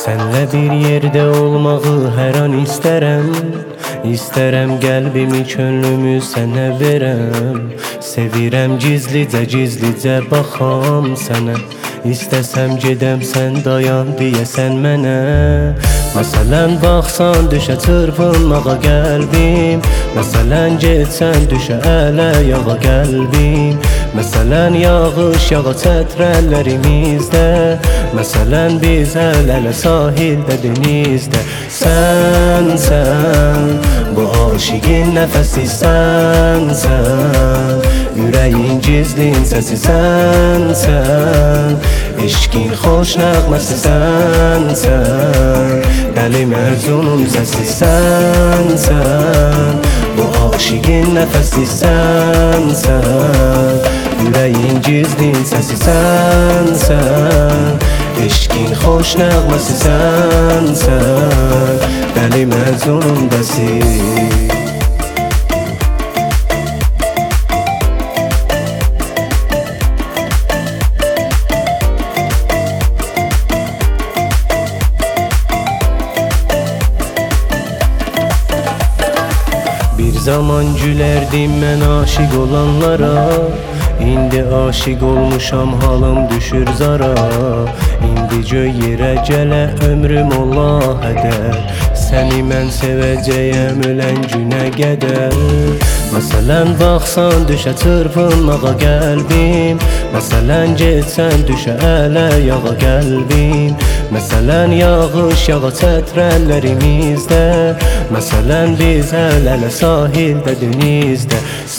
Senle bir yerde olmağı her an isterem. İsterem qəlbimi, könlümü sənə verəm. Sevirəm gizlicə baxam sənə. İstəsəm gedəm sən dayan deyəsən mənə. Məsələn baxsan düşə çırpınmağa qəlbim. Məsələn getsən düşə ələ-yağa qəlbim. Məsələn yağış yağa çətrəllərimizdə. Məsələn biz əl-ələ sahildə denizdə. Sən bu aşiqin nəfəsi sənsən. Ürəyin gizlin səsi sənsən. Eşqin xoş nəğməsi sənsən. Dəli Məcnunun səsi sənsən. Bu aşiqin nəfəsi sənsən. Ürəyin gizlin səsi sənsən. Eşqin xoş nəğməsi sənsən. Dəli Məcnunun bəsi. Bir zaman gülərdim mən aşiq olanlara. İndi aşiq olmuşam, halım düşür zara. İndi göy yerə gələ ömrüm ola hədər. Səni mən sevəcəyəm ölən günə qədər. Məsələn baxsan düşə çırpınmağa qəlbim. Məsələn getsən düşə ələ-yağa qəlbim. Məsələn yağış yağa çətrəllərimizdə. Məsələn biz əl-ələ sahildə denizdə.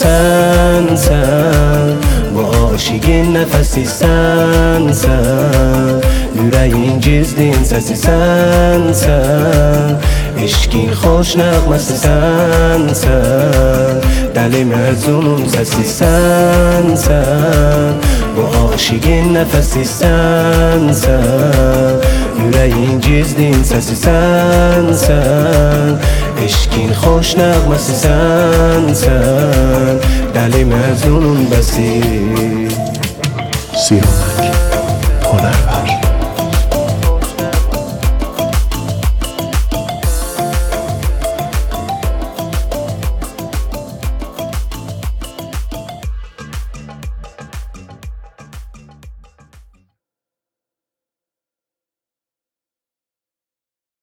Sən bu aşiqin nəfəsi sənsən. Ürəyin gizlin səsi sənsən. Eşqin xoş nəğməsi sənsən. Dəli Məcnunun səsi sənsən. Bu aşiqin nəfəsi sənsən. Ürəyin gizlin səsi sənsən. Eşqin xoş nəğməsi sənsən. Dəli Məcnunun bəsi. Siyamak, Honerver.